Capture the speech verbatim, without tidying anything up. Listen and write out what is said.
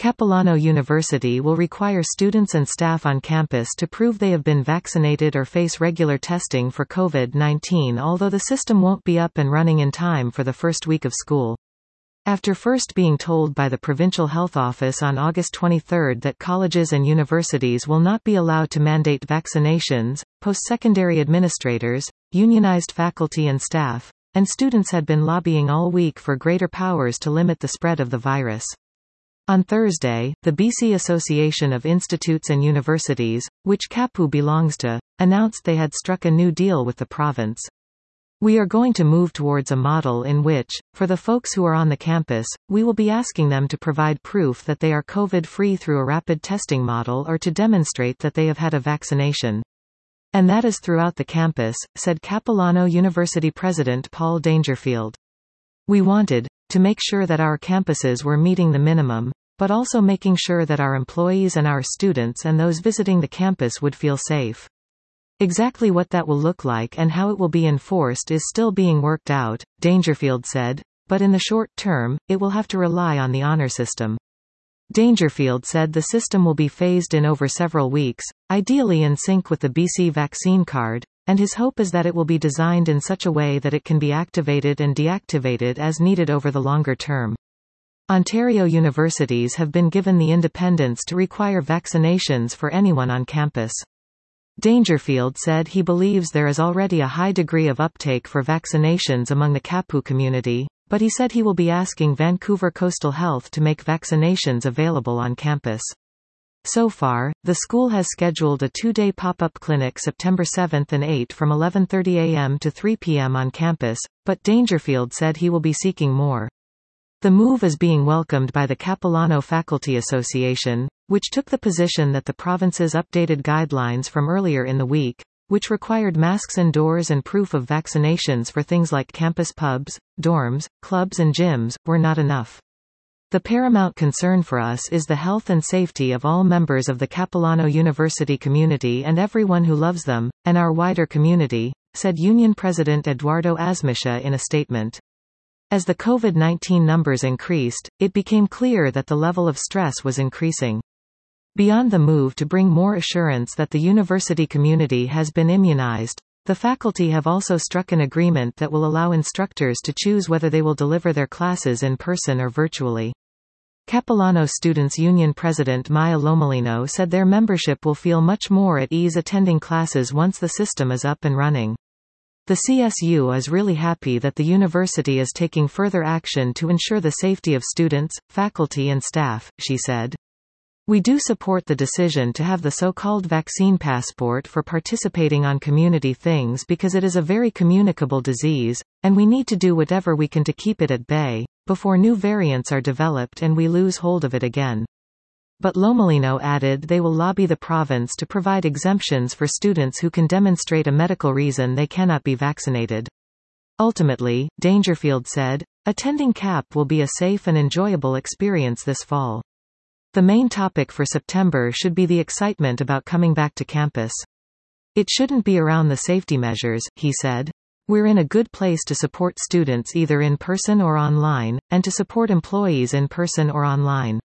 Capilano University will require students and staff on campus to prove they have been vaccinated or face regular testing for COVID nineteen, although the system won't be up and running in time for the first week of school. After first being told by the Provincial Health Office on August twenty-third that colleges and universities will not be allowed to mandate vaccinations, post-secondary administrators, unionized faculty and staff, and students had been lobbying all week for greater powers to limit the spread of the virus. On Thursday, the B C Association of Institutes and Universities, which C A P U belongs to, announced they had struck a new deal with the province. We are going to move towards a model in which, for the folks who are on the campus, we will be asking them to provide proof that they are COVID-free through a rapid testing model or to demonstrate that they have had a vaccination. And that is throughout the campus, said Capilano University President Paul Dangerfield. We wanted to make sure that our campuses were meeting the minimum, but also making sure that our employees and our students and those visiting the campus would feel safe. Exactly what that will look like and how it will be enforced is still being worked out, Dangerfield said, but in the short term, it will have to rely on the honor system. Dangerfield said the system will be phased in over several weeks, ideally in sync with the B C vaccine card, and his hope is that it will be designed in such a way that it can be activated and deactivated as needed over the longer term. Ontario universities have been given the independence to require vaccinations for anyone on campus. Dangerfield said he believes there is already a high degree of uptake for vaccinations among the C A P U community, but he said he will be asking Vancouver Coastal Health to make vaccinations available on campus. So far, the school has scheduled a two-day pop-up clinic September seventh and eighth from eleven thirty a m to three p m on campus, but Dangerfield said he will be seeking more. The move is being welcomed by the Capilano Faculty Association, which took the position that the province's updated guidelines from earlier in the week, which required masks indoors and proof of vaccinations for things like campus pubs, dorms, clubs and gyms, were not enough. The paramount concern for us is the health and safety of all members of the Capilano University community and everyone who loves them, and our wider community, said Union President Eduardo Asmisha in a statement. As the COVID nineteen numbers increased, it became clear that the level of stress was increasing. Beyond the move to bring more assurance that the university community has been immunized, the faculty have also struck an agreement that will allow instructors to choose whether they will deliver their classes in person or virtually. Capilano Students' Union President Maya Lomolino said their membership will feel much more at ease attending classes once the system is up and running. The C S U is really happy that the university is taking further action to ensure the safety of students, faculty and staff, she said. We do support the decision to have the so-called vaccine passport for participating on community things because it is a very communicable disease, and we need to do whatever we can to keep it at bay, before new variants are developed and we lose hold of it again. But Lomolino added they will lobby the province to provide exemptions for students who can demonstrate a medical reason they cannot be vaccinated. Ultimately, Dangerfield said, attending C A P will be a safe and enjoyable experience this fall. The main topic for September should be the excitement about coming back to campus. It shouldn't be around the safety measures, he said. We're in a good place to support students either in person or online, and to support employees in person or online.